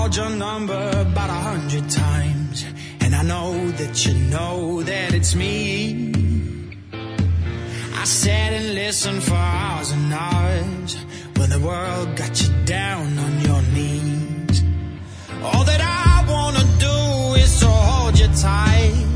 called your number about 100 times, and I know that you know that it's me. I sat and listened for hours and hours when the world got you down on your knees. All that I wanna do is to hold you tight